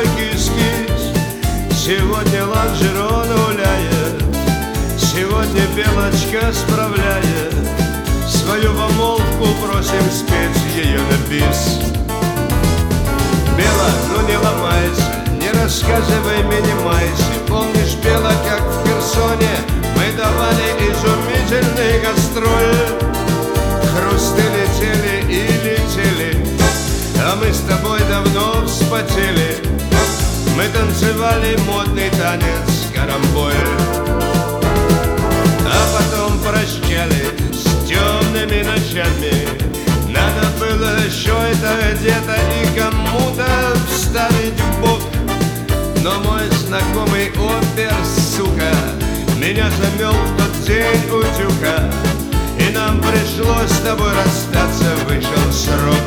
кис-кис. Сегодня лонжерон гуляет, сегодня белочка справляет. Свою помолвку просим спеть ее на бис. Бела, ну не ломайся, не рассказывай, не майся. Помнишь, Бела, как в Херсоне мы давали изумительные гастроли? Хрусты летели и летели, а мы с тобой давно вспотели. Мы танцевали модный танец карамболь, а потом прощались с темными ночами. Надо было еще это где-то и кому-то вставить в бок. Но мой знакомый опер, сука, меня замел в тот день утюга, и нам пришлось с тобой расстаться, вышел срок.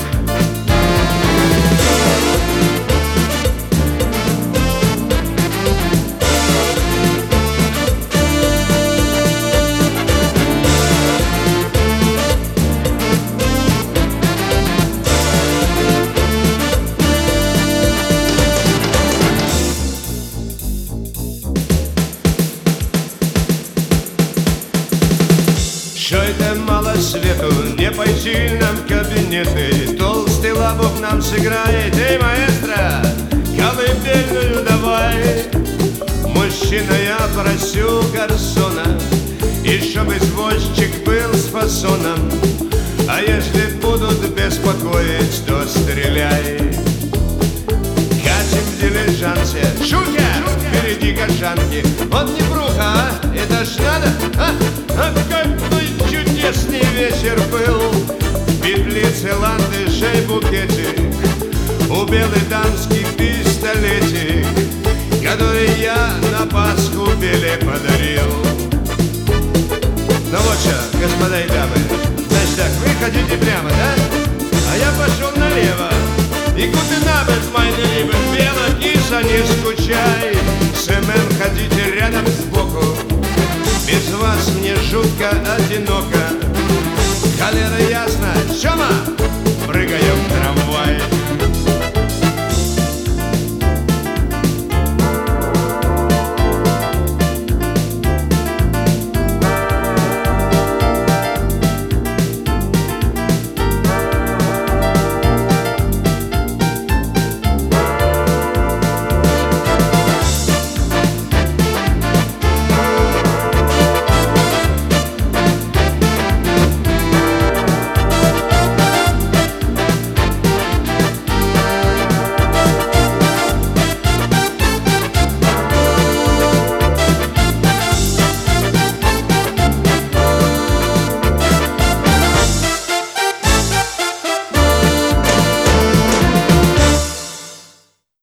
Что это мало свету, не пойти нам в кабинеты. Толстый лобок нам сыграет, эй, маэстро, колыбельную давай. Мужчина, я просю гарсона, и чтоб извозчик был с фасоном. А если будут беспокоить, то стреляй. Катим в дилижансе, шутя, впереди кашанки. Вот не бруха, а? Это ж надо, а? Какой чудесный вечер был. В петлице ландышей букетик, у белой дамский пистолетик, который я на Пасху Беле подарил. Ну вот что, господа и дамы, значит так, вы хотите прямо, да? А я пошел налево. И куда набет, meine Lieben, Бела, киса, не скучай. Семен, ходите рядом сбоку, без вас мне жутко одиноко. Холера, ясно, Сёма,